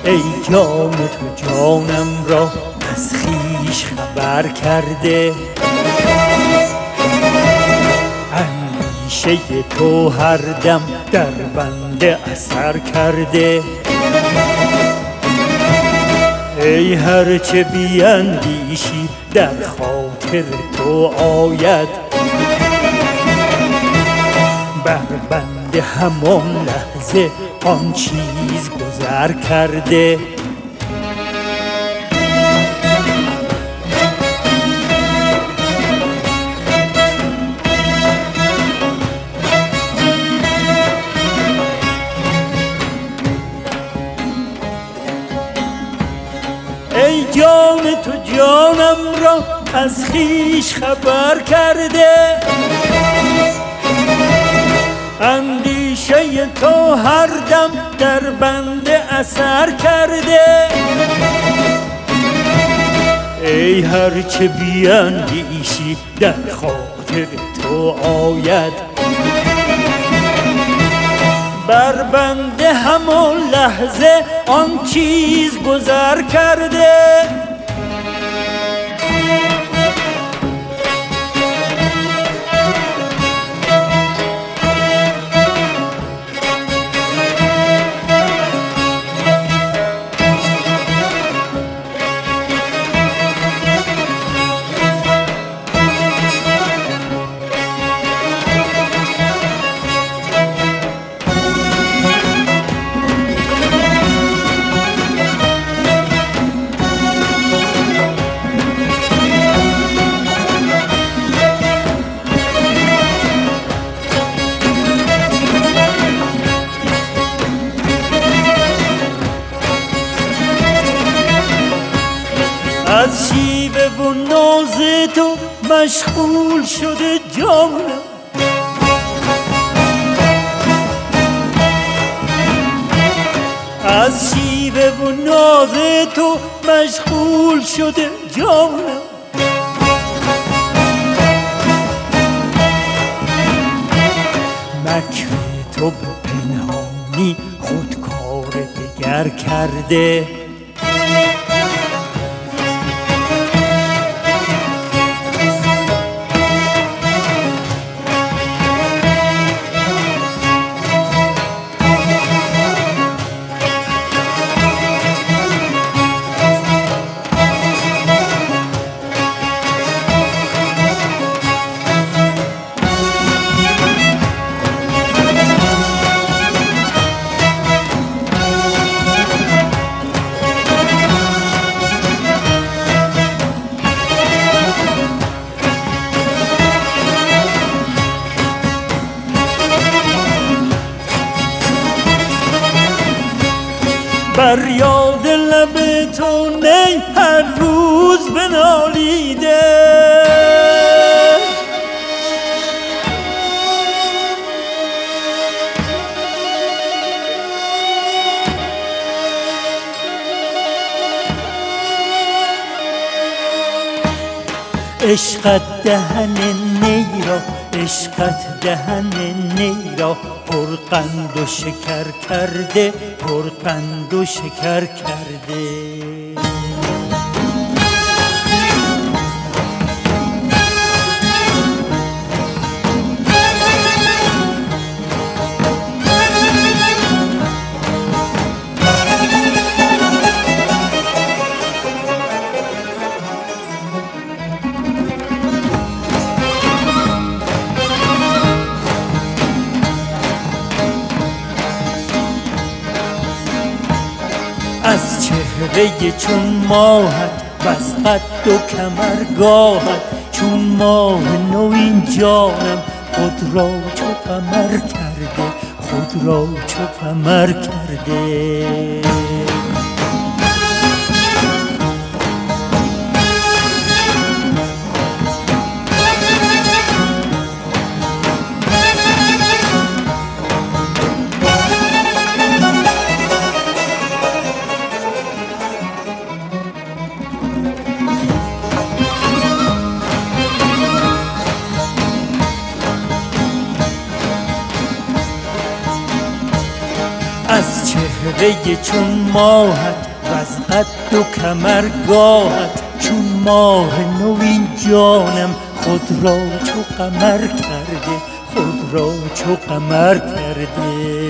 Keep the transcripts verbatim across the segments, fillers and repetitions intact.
ای جان تو جانم را از خویش خبر کرده، اندیشه تو هر دم در بنده اثر کرده. ای هرچه بیندیشی در خاطر تو آید، بر بنده همان لحظه آن چیز گذر کرده. ای جان تو جانم را از خویش خبر کرده، اندیشه تو هر دم در بنده اثر کرده. ای هرچه بیندیشی در خاطر تو آید، بر بنده همان لحظه آن چیز گذر کرده. از شیوه و ناز تو مشغول شده جانم، از شیوه و ناز تو مشغول شده جانم. مکر تو به پنهانی خود کار دگر کرده، بر یاد لب تو نی هر روز بنالیده، عشقت دهن نی را، عشقت دهن نی را پرقند و شکر کرده، پرقند و شکر کرده. از چهره چون ماهت بس قد و کمرگاهت، چون ماه نو این جانم خود را چو قمر کرده، خود را چو قمر کرده. از چهره چون ماهت وز قد و کمرگاهت چون ماه نو این جانم خود را چو قمر کرده خود را چو قمر کرده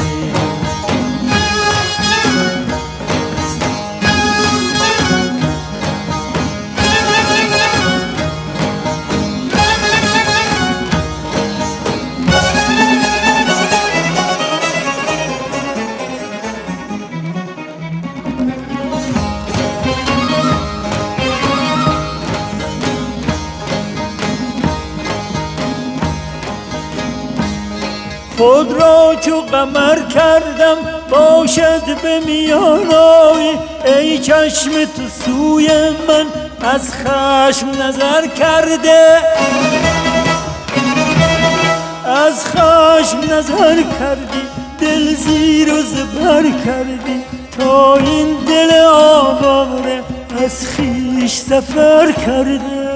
خود را چو قمر کردم باشد به میان آی ای چشم تو سوی من از خشم نظر کرده از خشم نظر کردی دل زیر و زبر کردی تا این دل آواره از خویش سفر کرده